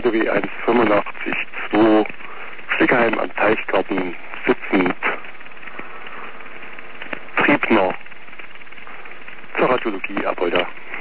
KDW 185-2 Schlickerheim am Teichgarten sitzend. Triebner zur Radiologie Erbeuter.